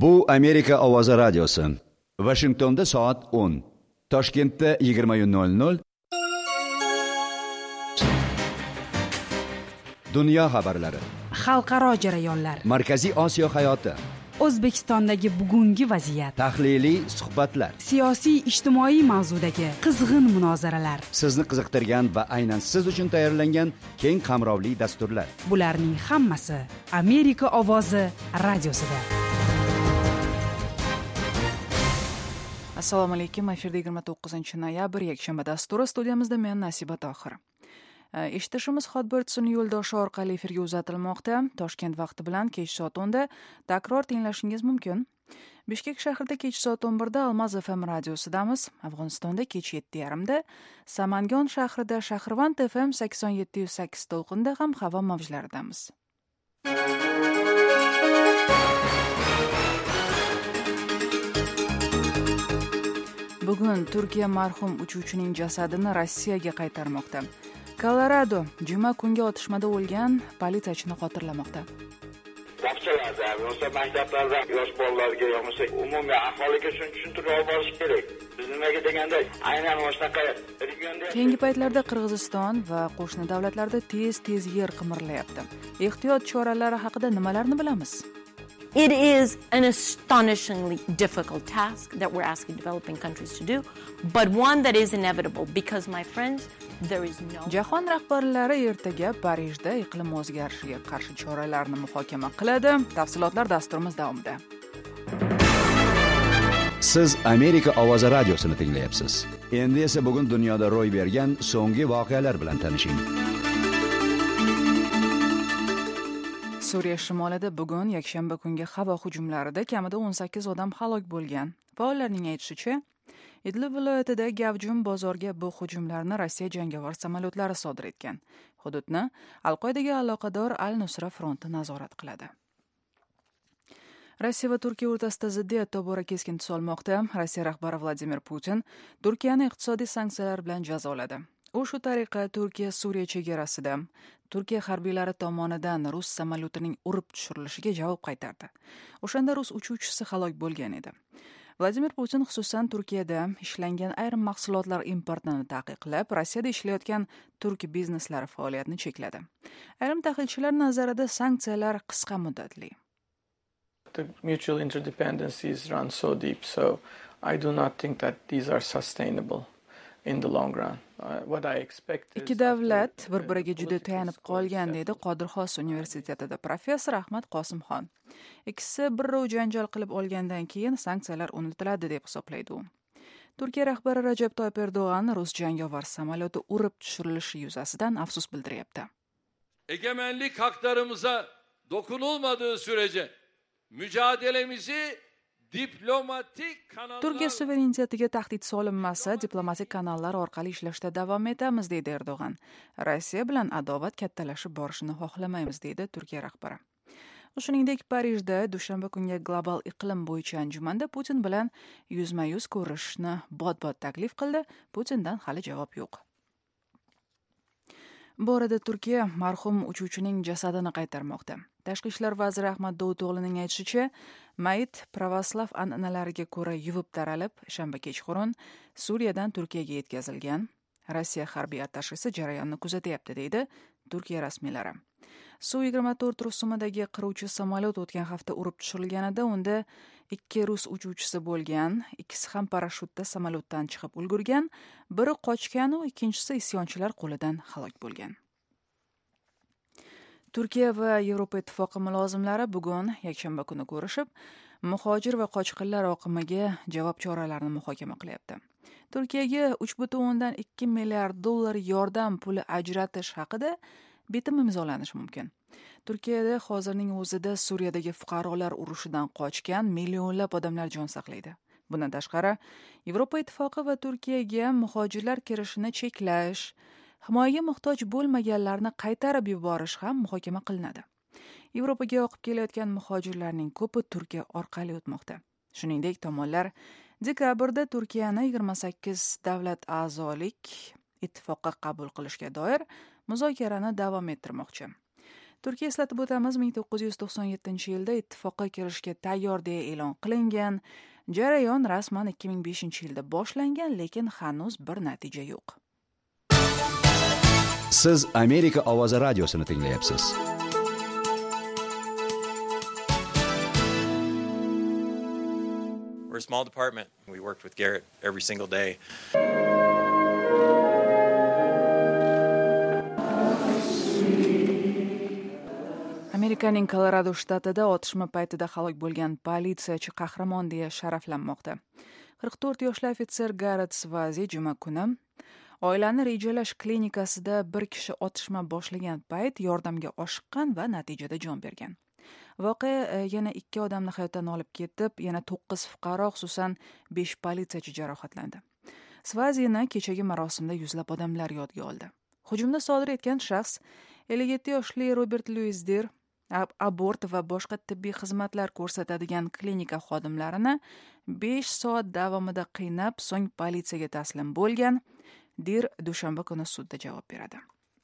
Bu Amerika ovozi radiosi. Washingtonda soat 10. Toshkentda 20:00. Dunyo xabarlari. Xalqaro jarayonlar. Markaziy Osiyo hayoti. O'zbekistondagi bugungi vaziyat. Tahliliy suhbatlar. Siyosiy ijtimoiy mavzudagi qizg'in munozaralar. Sizni qiziqtirgan va aynan siz uchun tayyorlangan keng qamrovli dasturlar. Bularning hammasi Amerika ovozi radiosida. Assalomu alaykum. Efirda 29-noyabr yakshanba dasturi. Studiyamizda men Nasiba Tohir. Eshitishimiz Hotbirds'ning yo'ldoshi orqali efirga uzatilmoqda. Toshkent vaqti bilan kech soat 10da takror tinglashingiz mumkin. Bishkek shahrida kech soat 11da Almaz FM radiosidamiz. Afg'onistonda kech 7:30da, Samangon shahrida Shahrvand FM 87.8 to'lqinda ham havo mavjlaridamiz. Bugun Turkiya marhum uchuvchining jasadini Rossiyaga qaytarmoqda. Kolorado juma kungi otishmada o'lgan politsiyachini xotirlamoqda. Bog'chalarda, yo'lsa maktablarda yosh bolalarga yo'lsa umumiy aholiga tushuntirib olib borish kerak. Biz nimaga deganda aynan o'shanaqa regionda Keyingi paytlarda Qirg'iziston va qo'shni davlatlarda tez yer qimirlayapti. Ehtiyot choralari haqida nimalarni bilamiz? It is an astonishingly difficult task that we're asking developing countries to do, but one that is inevitable because, my friends, there is no... Jahon rahbarlari ertaga Parijda iqlim o'zgarishiga qarshi choralarni muhokama qiladi. Tafsilotlar dasturimiz davomida. Siz Amerika ovozi radiosini tinglayapsiz. Endi esa bugun dunyoda ro'y bergan so'nggi voqealar bilan tanishing. Suriya shimolida bugun yakshanba kungi havo hujumlarida kamida 18 odam halok bo'lgan. Faollarning aytishicha, Idlib viloyatida gavjum bozorga bu hujumlarni Rossiya jangovar samolyotlari sodir etgan. Hududni Al-Qoidaga aloqador Al-Nusra fronti nazorat qiladi. Rossiya va Turkiya o'rtasida ziddiyat tobora keskin tus olmoqda. Rossiya rahbari Vladimir Putin Turkiyani iqtisodiy sanksiyalar bilan jazoladi. U shu tariqa Turkiya Suriya chegarasida Turkiya harbiylari tomonidan rus samolyotining urib tushirilishiga javob qaytardi. O'shanda rus uchuvchisi halok bo'lgan edi. Vladimir Putin xususan Turkiyada ishlangan ayrim mahsulotlar importini taqiqlab, Rossiyada ishlayotgan turk bizneslari faoliyatini chekladi. Ayrim tahlilchilar nazarida sanksiyalar qisqa muddatli. The mutual interdependencies run so deep, so I do not think that these are sustainable in the long run. What I expect is Ikki davlat bir-biriga juda tayanib qolgan, deydi Qodirxos universitetida professor Ahmad Qosimxon. Ikkisi birrov janjal qilib olgandan keyin sanksiyalar unutiladi deb hisoblaydi u. Turkiya rahbari Rajab Toyyib Erdo'g'an rus jangovar samolyoti urib tushirilishi yuzasidan afsus bildiryapti. Egemenlik haklarımıza dokunulmadığı sürece mücadelemizi diplomatik kanallar... Turkiya suverenitetiga tahdid solinmasa, diplomatik kanallar orqali ishlashda davom etamiz, deydi Erdo'g'an. Rossiya bilan adovat kattalashib borishini xohlamaymiz, deydi Turkiya rahbari. Shuningdek, Parijda dushanba kungi global iqlim bo'yicha anjumanda Putin bilan yuzma-yuz ko'rishishni bot taklif qildi. Putindan hali javob yo'q. Bu orada Turkiya marhum uchuvchining jasadini qaytarmoqda. Tashqi ishlar vaziri Ahmad Davuto'g'lining aytishicha, mayit pravoslav an'analariga ko'ra yuvib taralib, shanba kechqurun Suriyadan Turkiyaga yetkazilgan. Rossiya harbiy attashesi jarayonni kuzatyapti, deydi Turkiya rasmiylari. Su-24 rusumidagi qiruvchi samolyot o'tgan hafta urib tushirilganida unda 2 rus uchuvchisi bo'lgan, ikkisi ham parashyutda samolyotdan chiqib ulgurgan, biri qochgan, ikkinchisi isyonchilar qo'lidan halok bo'lgan. Turkiya va Yevropa ittifoqi mulozimlari bugun yakshanba kuni ko'rishib, muhojir va qochqinlar oqimiga javob choralarini muhokama qilyapti. Turkiyaga 3.2 milliard dollar yordam puli ajratish haqida bitim imzolanishi mumkin. Turkiyada hozirning o'zida Suriyadagi fuqarolar urushidan qochgan millionlab odamlar jon saqlaydi. Bundan tashqari, Yevropa ittifoqi va Turkiyaga muhojirlar kirishini cheklash, himoyaga muhtoj bo'lmaganlarni qaytarib yuborish ham muhokama qilinadi. Yevropaga oqib kelayotgan muhojirlarning ko'pi Turkiya orqali o'tmoqda. Shuningdek, tomonlar dekabrda Turkiyani 28 davlat a'zolik ittifoqqa qabul qilishga doir muzokarani davom ettirmoqchi. Turkiya, eslatib o'tamiz, 1997-yilda ittifoqqa kirishga tayyor deya e'lon qilingan. Jarayon rasman 2005-yilda boshlangan, lekin hanuz bir natija yo'q. Siz Amerika ovozi radiosini tinglayapsiz. We're a small department. We worked with Garrett every single day. Amerikaning Kolorado shtatida otishma paytida halok bo'lgan politsiyachi qahramon deya sharaflanmoqda. 44 yoshli ofitser Garrett Svazi juma kuni oilani rejalash klinikasida bir kishi otishma boshlagan payt yordamga oshiqqan va natijada jon bergan. Voqea yana 2 odamni hayotdan olib ketib, yana 9 fuqaro, xususan 5 politsiyachi jarohatlandi. Svazini kechagi marosimda yuzlab odamlar yodga oldi. Hujumni sodir etgan shaxs 57 yoshli Robert Louis Dir abort va boshqa tibbiy xizmatlar ko'rsatadigan klinika xodimlarini 5 soat davomida qiynab, so'ng politsiyaga taslim bo'lgan. Dir dushanba kuni sudda javob beradi.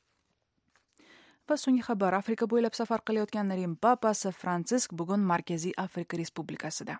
Va so'nggi xabar, Afrika bo'ylab safar qilayotgan Rim papasi Fransisk bugun Markaziy Afrika Respublikasida.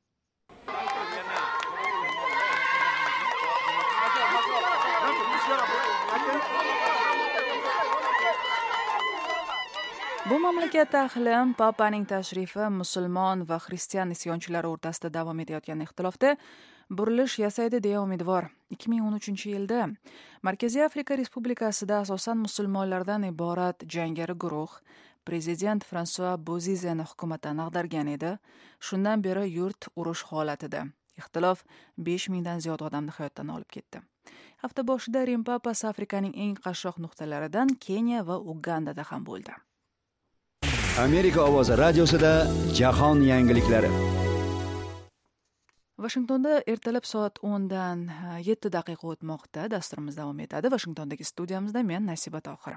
Bu mamlakat ahli papaning tashrifi musulmon va xristian isyonchilari o'rtasida davom etayotgan ixtilofda burilish yasaydi deya umidvor. 2013-yilda Markaziy Afrika Respublikasida asosan musulmonlardan iborat jangari guruh prezident François Bozizeni hukumatdan ag'dargan edi. Shundan beri yurt urush holatida. Ixtilof 5000 dan ziyod odamni hayotdan olib ketdi. Hafta boshida Rim papasi Afrikaning eng qashshoq nuqtalaridan Keniya va Ugandada ham bo'ldi. Amerika ovozi radiosida jahon yangiliklari. Washingtonda ertalab soat 10 dan 7 daqiqa o'tmoqda. Dasturimiz davom etadi. Washingtondagi studiyamizda men Nasiba Tohir.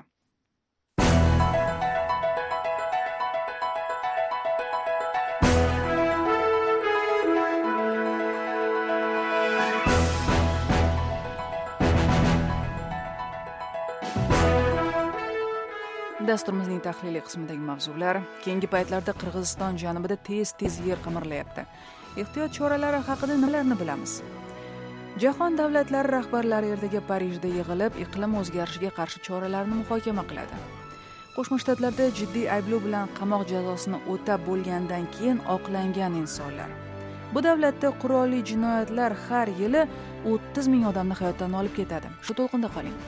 Dasturimizning tahliliy qismidagi mavzular: keyingi paytlarda Qirg'iziston janubida tez yer qimirlayapti. Ehtiyot choralari haqida nimalarni bilamiz? Jahon davlatlari rahbarlari ertaga Parijda yig'ilib, iqlim o'zgarishiga qarshi choralarni muhokama qiladi. Qo'shma Shtatlarda jiddiy ayblov bilan qamoq jazosini o'tab bo'lgandan keyin oqlangan insonlar. Bu davlatda qurolli jinoyatlar har yili 30 ming odamni hayotdan olib ketadi. Shu to'lqinda qoling.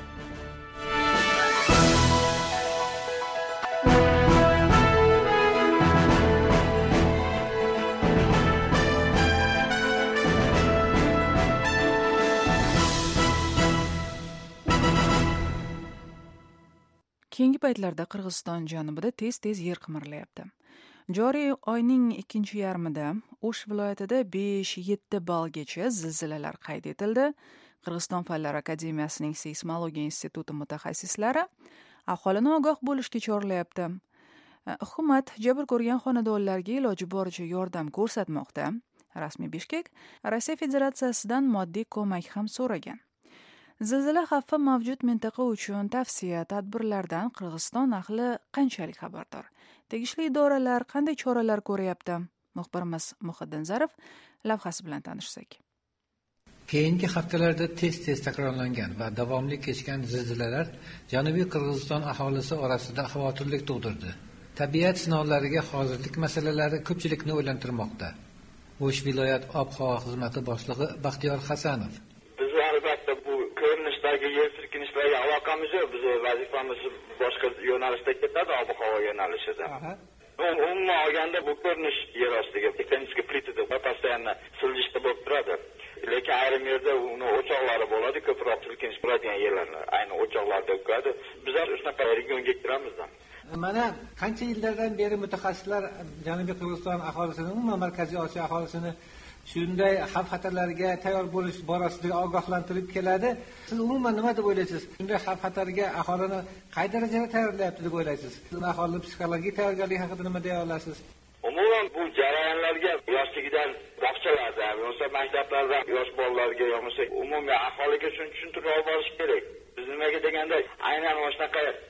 Keyingi paytlarda Qirg'iziston janubida tez yer qimirlayapti. Joriy oyning 2-yarmida O'sh viloyatida 5-7 ballgacha zilzilalar qayd etildi. Qirg'iziston Fanlar akademiyasining seysmologiya instituti mutaxassislari aholini ogoh bo'lishga chorlayapti. Hukumat jabr ko'rgan xonadonlarga iloji boricha yordam ko'rsatmoqda. Rasmiy Bishkek Rossiya Federatsiyasidan moddiy ko'mak ham so'ragan. Zilzila xavfi mavjud mintaqa uchun tavsiya tadbirlardan Qirg'iziston ahli qanchalik xabardor? Tegishli idoralar qanday choralar ko'ryapti? Muxbirimiz Muhiddin Zarif lavhasi bilan tanishsak. Keyingi haftalarda tez takrorlangan va davomli kechgan zilzilalar Janubiy Qirg'iziston aholisi orasida xavotirlik tug'dirdi. Tabiat sinovlariga hozirlik masalalari ko'pchilikni o'ylantirmoqda. O'sh viloyat ob-havo xizmati boshlig'i Baxtiyor Hasanov: Biz albatta bu ko'rinishdagi yer silkinishlarga aloqamiz yo'q. Biz vazifamiz boshqa yo'nalishda ketadi, ob-havo yo'nalishida. Umuman olganda bu ko'rinish yer ostiga tektonik plitada постоянно siljishda bo'lib turadi. Lekin ayrim yerda uni o'choqlari bo'ladi, ko'proq silkinish bo'ladigan yerlarni ayni o'choqlarda bo'ladi. Bizlar shunaqa regionga kiramizda. Mana qancha yillardan beri mutaxassislar Janubiy Qirg'iziston aholisini, umuman Markaziy Osiyo aholisini shunday xavf-xatarlarga tayyor bo'lish borasida ogohlantirib keladi. Siz umuman nima deb o'ylaysiz? Shunday xavf-xatarga aholini qay darajada tayyorlayapti deb o'ylaysiz? Aholi psixologik tayyorgarligi haqida nima deya olasiz? Umuman bu jarayonlarga yoshligidan bog'chalarda, yo'lsa maktablarda yosh bolalarga, yo'lsa umumiy aholiga tushuntira olish kerak. Biz nimaga deganda aynan o'shanaqa region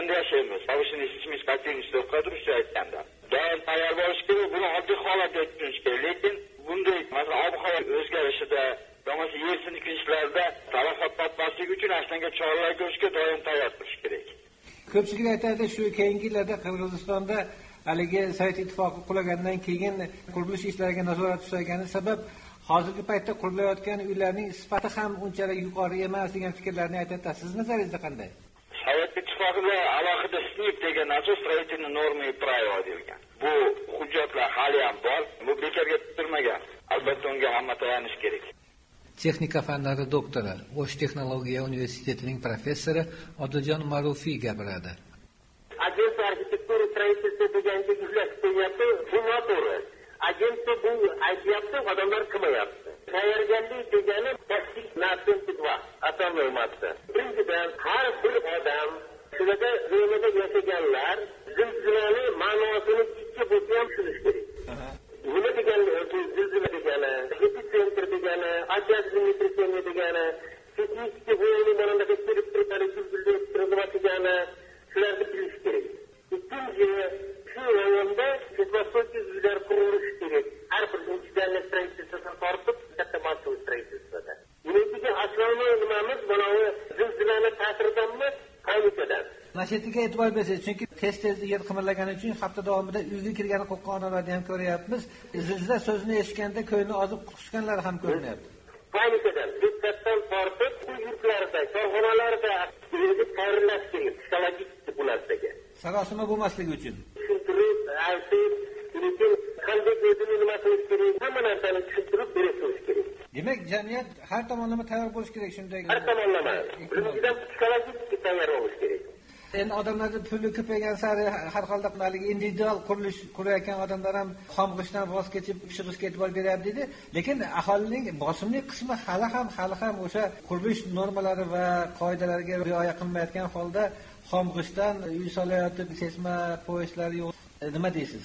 o'rmonda yashaymiz. Повышенный сейсмический активностьda o'qituvchi aytganda. Doim tayyor bo'lish kerak, buni oddiy holat deb tushunish kerak. Lekin bunday masalan ob-havo o'zgarishida, bo'lmasa yer silkinishlariga talafot topmaslik uchun aslanga choralar ko'rishga doim tayyor turish kerak. Ko'pchilik aytadi, shu keyingi yillarda Qirg'izistonda haligi Sovet ittifoqi qulagandan keyin qurilish ishlariga nazorat ushlagani sabab hozirgi paytda qurilayotgan uylarning sifati ham unchalik yuqori emas degan fikrlarni aytadi. Siz nazaringizda qanday? Sovet ittifoqida alohida SNIP degan asos stроительные нормы и правила deyilgan. Bu hujjatlar hali ham bor. Bu bekorga tutilmagan. Albatta unga hamma tayanish kerak. Texnika fanlari doktori, O'sh texnologiya universitetining professori Odiljon Ma'rufiy gapiradi. Agentство архитектуры и строительства deganda izlash qilyapti, bu noto'g'ri. Agentство bu aytyapti, odamlar qilmayapti. Tayyorgarlik degani taktik narsa atalmayapti. Birinchidan, har bir odam shunaqa zo'rada yashaganlar zilzilani ma'nosini ikki bo'lsa ham tushunish kerak. Nima degani zilzila degani, epitsentr degani, atyazmitrisemiya degani, seismik volna bo'landa kelib turadi, zilzila degani, shularni bilish kerak. Ikkinchi, shu rayonda seismik uylar qurilishi kerak. Har bir individual stроительствоdan tortib, katta mas'ul stроительствоda. Buniki asosiy nimamiz mana bu zilzilani ta'siridanmi, qayerdan? Nashetiga e'tibor bersangiz, chunki tez-tez yer qimirlagani uchun hafta davomida uyga kirgan qo'qqonlarni ham ko'ryapmiz. Zilzila so'zini eshitganda ko'ngli ozib qusganlar ham ko'rinyapti. Panikadan, diqqatdan tortib, yurtlarda, korxonalarda o'zini tayyorlash kerak, psixologik bo'lashiga. Sarosima bo'lmasligi uchun. Tushuntirib, aytib, lekin qanday o'zini nima qilish kerak, hamma narsani tushuntirib berish kerak. Demak, jamiyat har tomonlama tayyor bo'lish kerak shunday. Har tomonlama. Birinchidan psixologik tayyor bo'lish kerak. Endi odamlarning puli ko'paygan sari har holda maligi individual qurilish qurayotgan odamlar ham xomg'ishdan voz kechib pishig'ishga e'tibor beryapti dedi. Lekin aholining bosimli qismi hali ham o'sha qurilish normalari va qoidalariga rioya qilmayotgan holda xomg'ishdan uy solayotib sesma poyezlari yo'q. Nima deysiz?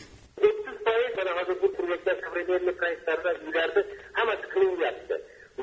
30% mana hozir bu qurilayotgan современный proyektlarda uylarda hammasi qilinyapti.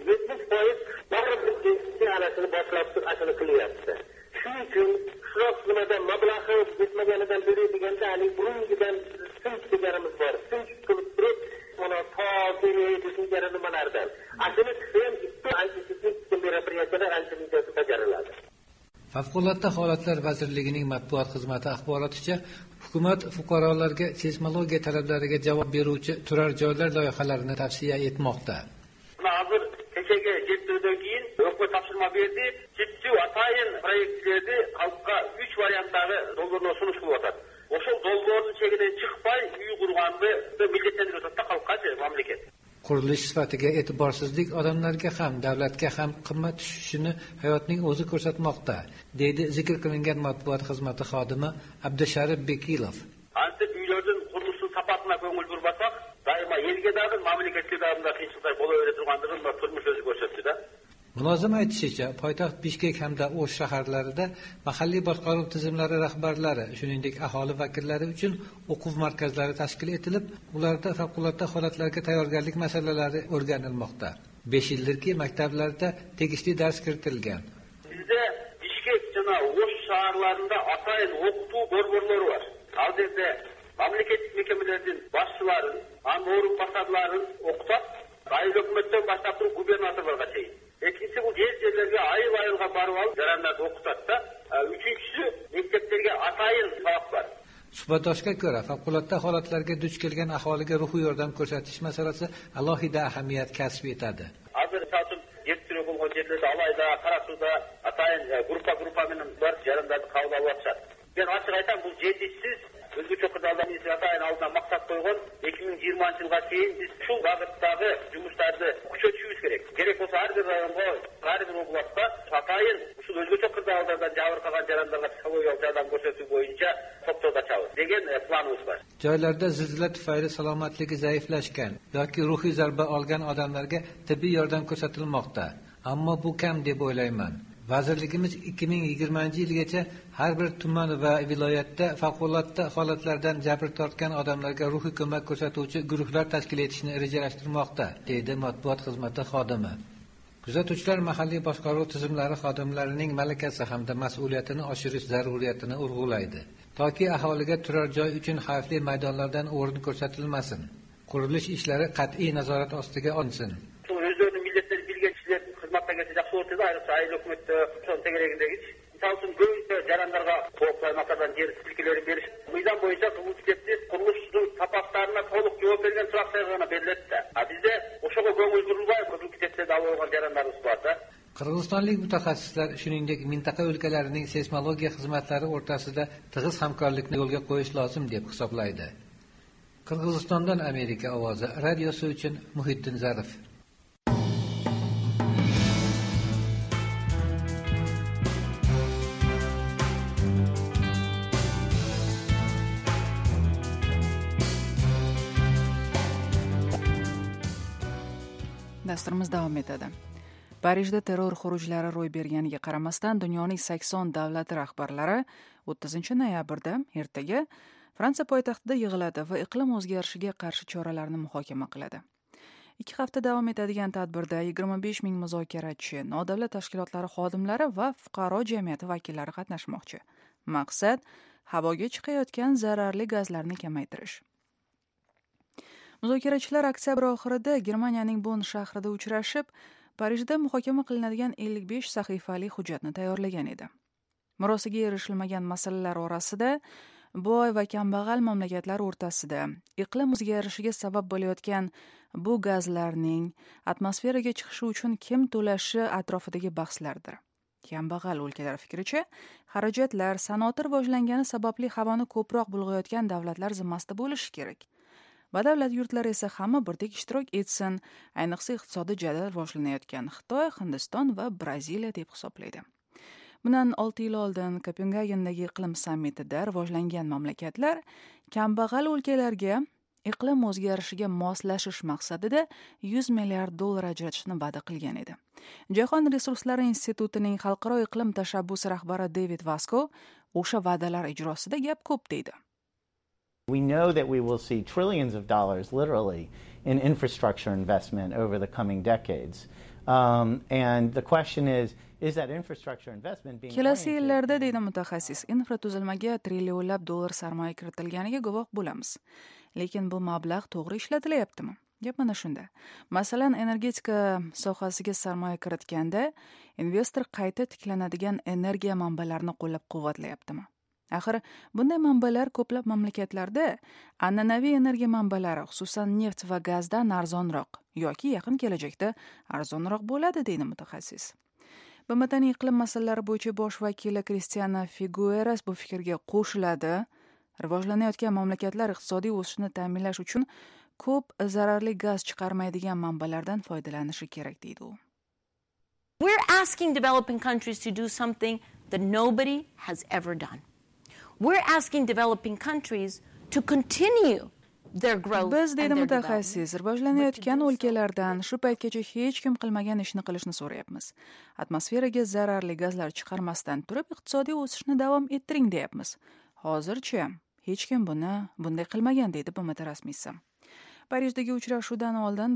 70% baribir anasini boshlab asli qilyapti. Shuning uchun shuroq nimadan mablag'i yetmaganidan beri deganda hali burungidan tinch deganimiz bor. Tinch qilib turib, mana to'g'ri degan nimalardan. Aslida ham ikki antiseptik meropриятияlar antiseptik bajariladi. Favqulodda holatlar vazirligining matbuot xizmati axboroticha, hukumat fuqarolarga seysmologiya talablariga javob beruvchi turar joylar loyihalarini tavsiya etmoqda. Hozir kechagi yettidan keyin o'quv topshirma berdi. Ciddi atayin proyektlarni xalqqa 3 variantdagi dollarni sunish qilyapti. O'sha dollarning chegidan chiqmay uy qurganni millatlantirayotdi xalqqa, mamlakat. Qurilish sifatiga e'tiborsizlik odamlarga ham, davlatga ham qimmat tushishini hayotning o'zi ko'rsatmoqda, deydi zikr qilingan matbuot xizmati xodimi Abdusharif Bekilov. Antib uylarning qurilishi safatına ko'ngil burmasak, doimo yerga da, mamlakatga da qiyinchilik bo'laveradi turganligini turmush o'zi ko'rsatdi-da. Mulozim aytishicha, poytaxt Bishkek hamda O'sh shaharlarida mahalliy boshqaruv tizimlari rahbarlari, shuningdek aholi vakillari uchun o'quv markazlari tashkil etilib, ularda favqulodda holatlarga tayyorgarlik masalalari o'rganilmoqda. 5 yildirki maktablarda tegishli dars kiritilgan. Bizda Bishkek va O'sh shaharlarida atayin o'quv borborlari bor. Hozirda mamlakat mekamalarining boshchilari, o'rinbosarlari o'qitib, rayon hukumatdan boshlab turib gubernatorlargacha. İkincisi bu yerlerge ayıl-ayılga barıp alıp yaranlardı okutatda. Üçüncüsü mekteplerge atayın sabak var. Suhbatdoshga ko'ra, favqulodda holatlarga duch kelgan aholiga ruhiy yordam ko'rsatish masalasi alohida ahamiyat kasb etadi. Hozir ta'til yettirib bo'lgan yerlarda Alayda, Qarasuda atayın gruppa bilan bir yaranlardı qabul alyapti. Ben açık aytam, bu yetsiz Özgürlük Kırdalı'nın atayın aldığına maksat koygun 2020 yılga keyin biz şu bagıttagı жұмыстарды күшейтишибиz керек. Керек болса har bir rayonga, har bir областта атайын ушул Özgürlük Kırdalı'dan жабыркаган жарандарга психологиялык жардам көрсөтүү боюнча топтоп ачабыз деген planımız var. Joylarda zilzila tufayli salomatligi zaiflashgan yoki ruhiy zarba olgan odamlarga tibbiy yordam ko'rsatilmoqda. Ammo bu kam deb o'ylayman. Vazirligimiz 2020-yilgacha har bir tuman va viloyatda favqulodda holatlardan jabr tortgan odamlarga ruhiy ko'mak ko'rsatuvchi guruhlar tashkil etishni rejalashtirmoqda, deydi matbuot xizmati xodimi. Kuzatuvchilar mahalliy boshqaruv tizimlari xodimlarining malakasi hamda mas'uliyatini oshirish zaruriyatini urg'ulaydi. Toki aholiga turar joy uchun xavfli maydonlardan o'rin ko'rsatilmasin. Qurilish ishlari qat'iy nazorat ostiga olinsin. O'zlarini millatlar bilgan kishilar xizmatga kelsa yaxshi o'rtada, ayniqsa ayol hukumatda son tegaragidagi misol uchun ko'p jarayonlarga qo'ymasdan yer silkilarini berish. Mizon bo'yicha qurilish tapaqlarına to'liq javob bergan so'rovlarga beriladi. Bizda o'shaga ko'ngil burilmay, ko'pchilikda da'vogar jarayonlarimiz borda. Qirg'izistonlik mutaxassislar shuningdek mintaqa o'lkalarining seysmologiya xizmatlari o'rtasida tig'iz hamkorlikni yo'lga qo'yish lozim deb hisoblaydi. Qirg'izistondan Amerika ovozi radiosi uchun Muhiddin Zarif. Dasturimiz davom etadi. Parijda terror xurujlari ro'y berganiga qaramasdan dunyoning 80 davlati rahbarlari 30 noyabrda ertaga Fransiya poytaxtida yig'iladi va iqlim o'zgarishiga qarshi choralarni muhokama qiladi. 2 hafta davom etadigan tadbirda 25 ming muzokarachi, nodavlat tashkilotlari xodimlari va fuqaro jamiyati vakillari qatnashmoqchi. Maqsad havoga chiqayotgan zararli gazlarni kamaytirish. Muzokarachilar oktyabr oxirida Germaniyaning Bonn shahrida uchrashib, Parijda muhokama qilinadigan 55 sahifali hujjatni tayyorlagan edi. Murosiga erishilmagan masalalar orasida boy va kambag'al mamlakatlar o'rtasida iqlim o'zgarishiga sabab bo'layotgan bu gazlarning atmosferaga chiqishi uchun kim to'lashi atrofidagi bahslardir. Kambag'al o'lkalar fikricha, xarajatlar sanoati rivojlangani sababli havoni ko'proq bulg'ayotgan davlatlar zimmasida bo'lishi kerak. Badavlat yurtlar esa hamma birdek ishtirok etsin, ayniqsa iqtisodiy jadal rivojlanayotgan Xitoy, Hindiston va Braziliya deb hisoblaydi. Bundan 6 yil oldin Kopengagendagi iqlim sammitida rivojlangan mamlakatlar kambag'al o'lkalarga iqlim o'zgarishiga moslashish maqsadida $100 milliard ajratishni va'da qilgan edi. Jahon resurslari institutining xalqaro iqlim tashabbusi rahbari David Vasko o'sha va'dalar ijrosida gap ko'p deydi. We know that we will see trillions of dollars, literally, in infrastructure investment over the coming decades. And the question is that infrastructure investment being... Kelasi yillarda, deydi mutaxassis, infratuzilmaga trillionlab dollar sarmoya kiritilganiga guvoh bo'lamiz. Lekin bu mablag' to'g'ri ishlatilyaptimi? Gap mana shunda. Masalan, energetika sohasiga sarmoya kiritganda investor qayta tiklanadigan energiya manbalarini qo'llab-quvvatlayaptimi? Axir bunday manbalar ko'plab mamlakatlarda an'anaviy energiya manbalari, xususan neft va gazdan arzonroq yoki yaqin kelajakda arzonroq bo'ladi, deydi mutaxassis. BMTning iqlim masalalari bo'yicha bosh vakili Cristiana Figueras bu fikrga qo'shiladi. Rivojlanayotgan mamlakatlar iqtisodiy o'sishni ta'minlash uchun ko'p zararli gaz chiqarmaydigan manbalardan foydalanishi kerak, deydi u. We're asking developing countries to do something that nobody has ever done. We're asking developing countries to continue their growth. Biz, deydi mutaxassis, rivojlanayotgan o'lkalardan shu paytgacha hech kim qilmagan ishni qilishni so'rayapmiz. Atmosferaga zararli gazlar chiqarmasdan turib iqtisodiy o'sishni davom ettiring deyapmiz. Hozircha hech kim bunday qilmagan, deydi BMT rasmiysi. Parijdagi uchrashuvdan oldin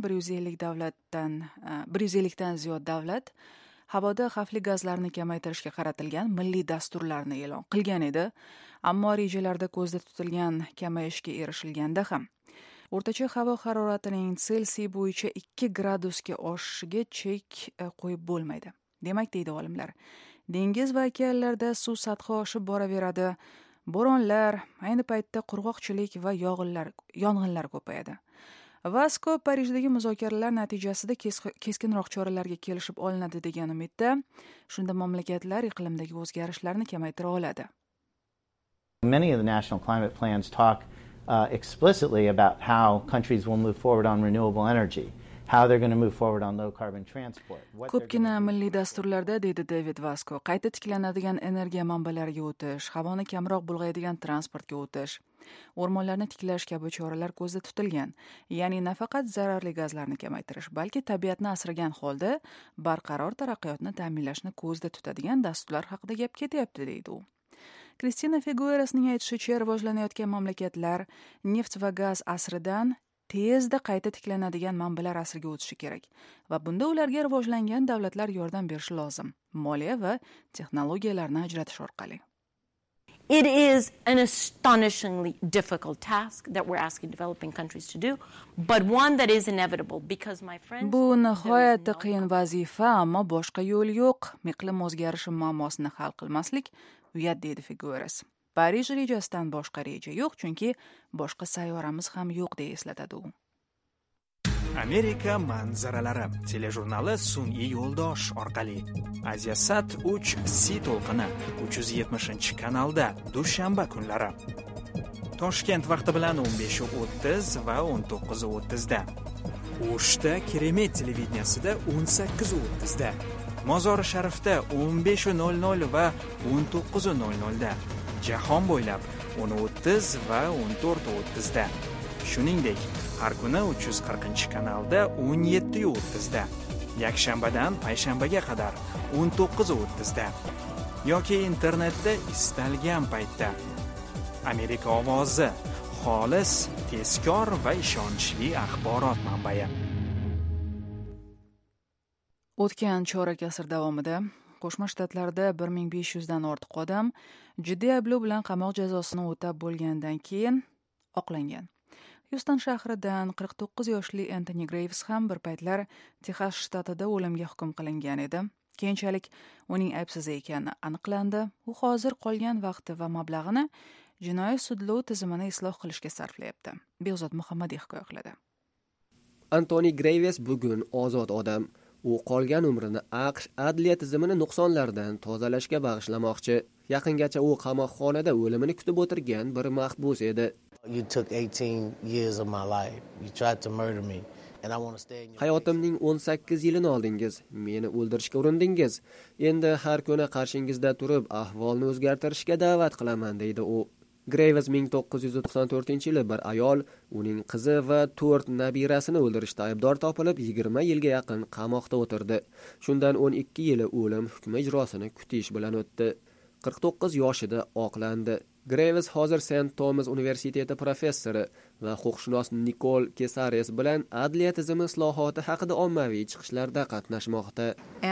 150 dan ziyod davlat havoda xavfli gazlarni kamaytirishga qaratilgan milliy dasturlarni e'lon qilgan edi, ammo rejalarda ko'zda tutilgan kamayishga erishilganda ham o'rtacha havo haroratining Selsiy bo'yicha 2 gradusga oshishiga chek qo'yib bo'lmaydi. Demak, deydi olimlar, dengiz va okeanlarda suv sathi oshib boraveradi, bo'ronlar, ayni paytda qurg'oqchilik va yong'inlar ko'payadi. Vasko Parijdagi muzokaralar natijasida keskinroq choralarga kelishib olinadi degan umidda, shunda mamlakatlar iqlimdagi o'zgarishlarni kamaytira oladi. Many of the national climate plans talk explicitly about how countries will move forward on renewable energy, how they're going to move forward on low carbon transport. Ko'pgina milliy dasturlarda, deydi David Vasko, qayta tiklanadigan energiya manbalariga o'tish, havoni kamroq bulg'aydigan transportga o'tish, o'rmonlarni tiklash kabi choralar ko'zda tutilgan. Ya'ni nafaqat zararli gazlarni kamaytirish, balki tabiatni asragan holda barqaror taraqqiyotni ta'minlashni ko'zda tutadigan dasturlar haqida gap ketyapti, deydi u. Kristina Figuerasning aytishicha, rivojlanayotgan mamlakatlar neft va gaz asridan tezda qayta tiklanadigan manbalar asriga o'tishi kerak va bunda ularga rivojlangan davlatlar yordam berishi lozim, moliya va texnologiyalarni ajratish orqali. It is an astonishingly difficult task that we're asking developing countries to do, but one that is inevitable because my friends... Bu nihoyatda qiyin vazifa, ammo boshqa yo'l yo'q. Iqlim o'zgarishi muammosini hal qilmaslik uyat, deydi Figueres. Parij rejasidan boshqa reja yo'q, chunki boshqa sayyoramiz ham yo'q, deya eslatadi u. Amerika manzaralari telejurnali sun'iy yo'ldosh orqali Asiasat 3 C to'lqini 370-kanalda dushanba kunlari. Toshkent vaqti bilan 15:30 va 19:30 da. O'shda Keremet televideniyasida 18:30 da. Mozori Sharifda 15:00 va 19:00 da. Jahon bo'ylab 10:30 va 14:30 da. Shuningdek, har kuni 340-kanalda 17:30 da. Yakshanbadan payshanbaga qadar 19:30 da. Yoki internetda istalgan paytda. Amerika ovozi, xolis, tezkor va ishonchli axborot manbai. O'tgan chorak asr davomida Qo'shma Shtatlarda 1500 dan ortiq odam jiddiy ayblov bilan qamoq jazosini o'tab bo'lgandan keyin oqlangan. Houston shahridan 49 yoshli Anthony Graves ham bir paytlar Texas shtatida o'limga hukm qilingan edi. Keyinchalik uning aybsiz ekani aniqlandi. U hozir qolgan vaqti va mablag'ini jinoiy sudlov tizimini isloh qilishga sarflayapti. Behzod Muhammadiy hikoya qiladi. Anthony Graves bugun ozod odam. U qolgan umrini AQSh adliya tizimini nuqsonlardan tozalashga bag'ishlamoqchi. Yaqingacha u qamoqxonada o'limini kutib o'tirgan bir mahbus edi. You took 18 years of my life. You tried to murder me. And I want to stay in your Hayotimning 18 yilini oldingiz. Meni o'ldirishga urindingiz. Endi har kuni qarshingizda turib, ahvolni o'zgartirishga da'vat qilaman, deydi u. Graves 1994-yili bir ayol, uning qizi va 4 nabirasini o'ldirishda aybdor topilib, 20 yilga yaqin qamoqda o'tirdi. Shundan 12 yili o'lim hukmi ijrosini kutish bilan o'tdi. 49 yoshida oqlandi. Graves hozir St. Thomas universiteti professori va huquqshunos Nicole Kesares bilan adliya tizimi islohoti haqida ommaviy chiqishlarda qatnashmoqda.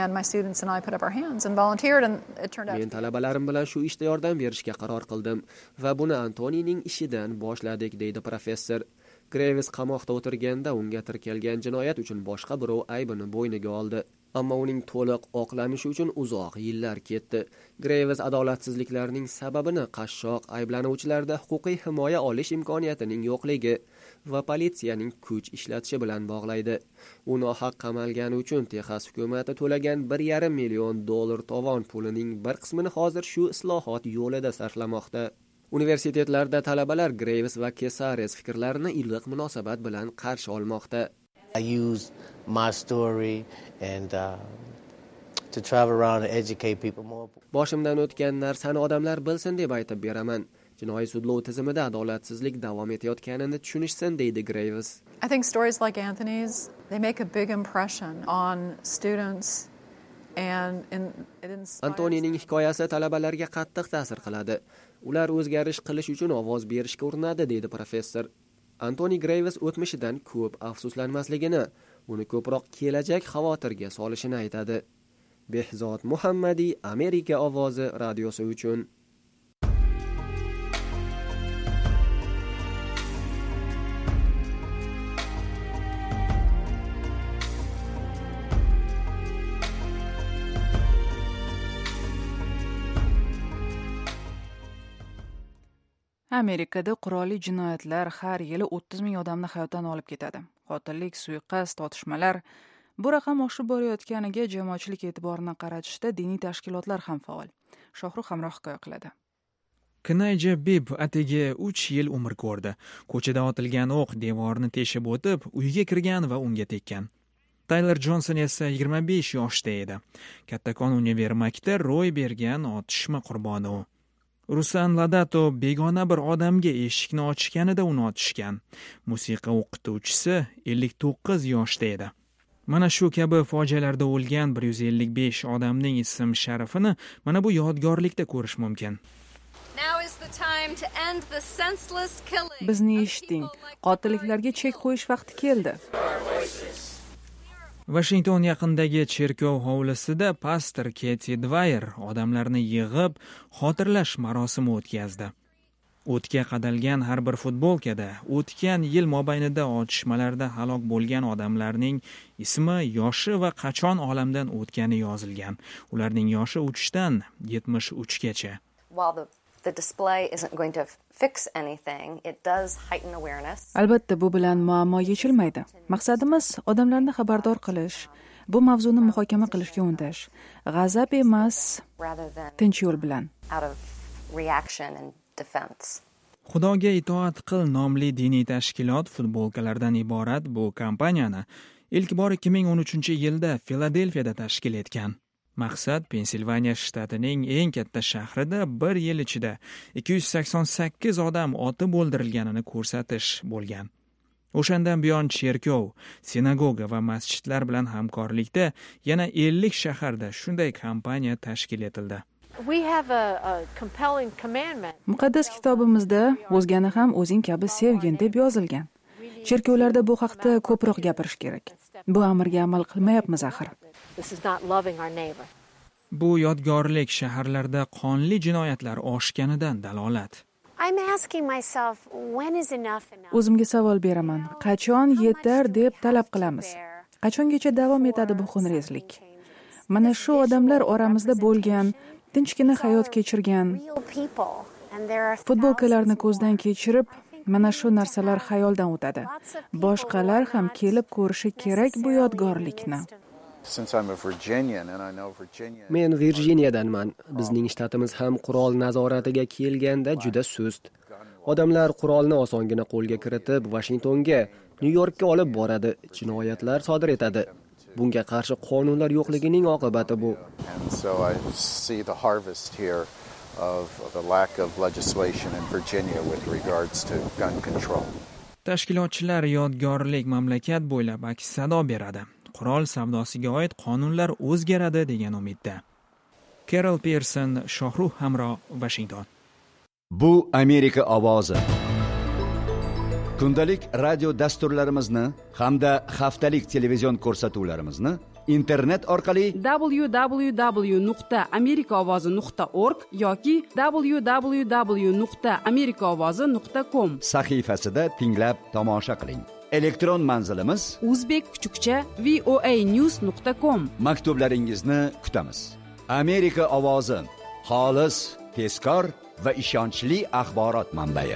Men talabalarim bilan shu ishda yordam berishga qaror qildim va buni Antonining ishidan boshladik, deydi professor. Graves qamoqda o'tirganda unga tirkalgan jinoyat uchun boshqa birov aybini bo'yniga oldi. Ammo uning to'liq oqlanishi uchun uzoq yillar ketdi. Graves adolatsizliklarning sababini qashshoq ayblanuvchilarda huquqiy himoya olish imkoniyatining yo'qligi va politsiyaning kuch ishlatishi bilan bog'laydi. U nohaq qamalgani uchun Texas hukumati to'lagan $1,5 million tovon pulining bir qismini hozir shu islohot yo'lida sarflamoqda. Universitetlarda talabalar Graves va Kesares fikrlarini iliq munosabat bilan qarshi olmoqda. I used my story and to travel around and educate people more. Boshimdan o'tgan narsani odamlar bilsin deb aytib beraman. Jinoiy sudlov tizimida adolatsizlik davom etayotganini tushunishsin, deydi Graves. I think stories like Anthony's, they make a big impression on students and it inspires. Antonining hikoyasi talabalarga qattiq ta'sir qiladi. Ular o'zgarish qilish uchun ovoz berishga urinadi, deydi professor. Anthony Graves o'tmishidan ko'p afsuslanmasligini, uni ko'proq kelajak xavotirga solishini aytadi. Behzod Muhammadiy, Amerika ovozi radiosi uchun. Amerikada qurolli jinoyatlar har yili 30 ming odamni hayotdan olib ketadi. Qotillik, suiqasd, otishmalar bu raqam oshib borayotganiga jamoatchilik e'tiborini qaratishda diniy tashkilotlar ham faol. Shohruh hamroh hikoya qiladi. Knayja Bibb atigi 3 yil umr ko'rdi. Ko'chada otilgan o'q devorni teshib o'tib, uyga kirgan va unga tekkan. Tyler Johnson esa 25 yoshda edi. Kattakon univermakda ro'y bergan otishma qurboni u. Rusan Ladato begona bir odamga eshikni ochganida uni otishgan. Musiqa o'qituvchisi 59 yoshda edi. Mana shu kabi fojialarda o'lgan 155 odamning ism sharifini mana bu yodgorlikda ko'rish mumkin. Now is Bizni eshiting. Qotilliklarga chek qo'yish vaqti keldi. Washington yaqinidagi cherkov hovlisida pastor Keti Dwyer odamlarni yig'ib xotirlash marosimi o'tkazdi. O'tga qadalgan har bir futbolkada o'tgan yil mobaynida otishmalarda halok bo'lgan odamlarning ismi, yoshi va qachon olamdan o'tgani yozilgan. Ularning yoshi 3 dan 73 gacha. The display isn't going to fix anything. It does heighten awareness. Albatta, bu bilan muammo yechilmaydi. Maqsadimiz odamlarni xabardor qilish, bu mavzuni muhokama qilishga undash. G'azab emas, tinch yo'l bilan. Out of reaction and defense. Xudoga itoat qil nomli diniy tashkilot futbolkalardan iborat bu kampaniyani ilk bor 2013-yilda Filadelfiyada tashkil etgan. Maqsad Pensilvaniya shtatining eng katta shahrida bir yil ichida 288 odam otib o'ldirilganini ko'rsatish bo'lgan. O'shandan buyon cherkov, sinagoga va masjidlar bilan hamkorlikda yana 50 shaharda shunday kampaniya tashkil etildi. Muqaddas kitobimizda o'zgani ham o'zing kabi sevgin deb yozilgan. Cherkovlarda bu haqda ko'proq gapirish kerak. Bu amirga amal qilmayapmiz axir. Bu yodgorlik shaharlarda qonli jinoyatlar oshganidan dalolat. O'zimga savol beraman. Qachon yetar deb talab qilamiz? Qachongacha davom etadi bu xunrezlik? Mana shu odamlar oramizda bo'lgan, tinchgina hayot kechirgan, futbolkalarni ko'zdan kechirib, mana shu narsalar xayoldan o'tadi. Boshqalar ham kelib ko'rishi kerak bu yodgorlikni. Men Virjiniyadanman. Bizning shtatimiz ham qurol nazoratiga kelganda juda sust. Odamlar qurolni osongina qo'lga kiritib, Washingtonga, Nyu-Yorkka olib boradi, jinoyatlar sodir etadi. Bunga qarshi qonunlar yo'qligining oqibati bu. Tashkilotchilar yodgorlik mamlakat bo'ylab aks sado beradi. Qurol savdosiga oid qonunlar o'zgaradi degan umidda. Carol Pearson, Shohruh Hamro, Washington. Bu Amerika ovozi. Kundalik radio dasturlarimizni hamda haftalik televizion ko'rsatuvlarimizni internet orqali www.amerikaovozi.org yoki www.amerikaovozi.com sahifasida tinglab tomosha qiling. Elektron manzilimiz uzbek_voanews.com. Maktublaringizni kutamiz. Amerika ovozi, xolis, tezkor va ishonchli axborot manbai.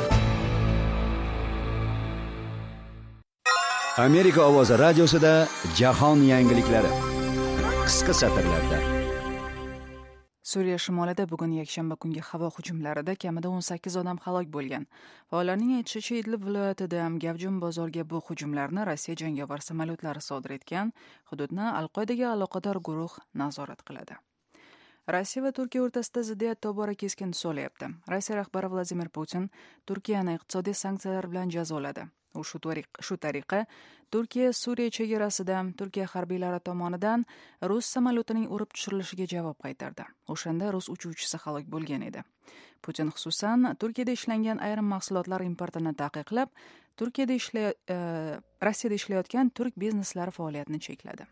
Amerika ovozi radiosida jahon yangiliklari qisqa satrlarda. Suriya shimolida bugun yakshanba kungi havo hujumlarida kamida 18 odam halok bo'lgan. Faollarning aytishicha, Idlib viloyatida gavjum bozorga bu hujumlarni Rossiya jangovar samolyotlari sodir etgan. Hududni Al-Qoidaga aloqador guruh nazorat qiladi. Rossiya va Turkiya o'rtasida ziddiyat tobora keskin so'layapti. Rossiya rahbari Vladimir Putin Turkiyani iqtisodiy sanksiyalar bilan jazoladi. U shu tariqa Turkiya Suriya chegarasida Turkiya harbiylari tomonidan rus samolyotining urib tushirilishiga javob qaytardi. O'shanda rus uchuvchisi halok bo'lgan edi. Putin xususan Turkiyada ishlangan ayrim mahsulotlar importini taqiqlab, Rossiyada ishlayotgan turk bizneslari faoliyatini chekladi.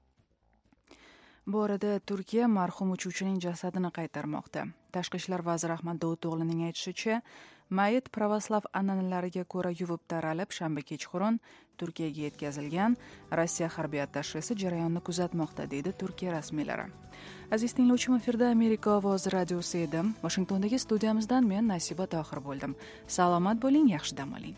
Bu orada Turkiya marhum uchuvchining jasadini qaytarmoqda. Tashqi ishlar vaziri Ahmad Davuto'g'lining aytishicha, mayit pravoslav an'analariga ko'ra yuvib taralib shanba kechqurun Turkiyaga yetkazilgan. Rossiya harbiy attashesi jarayonni kuzatmoqda, deydi Turkiya rasmiylari. Aziz tinglovchim, efirda Amerika ovozi radiosi edi. Washingtondagi studiyamizdan men Nasiba Tohir bo'ldim. Salomat bo'ling, yaxshi dam oling.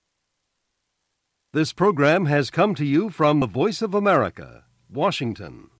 This program has come to you from the Voice of America, Washington.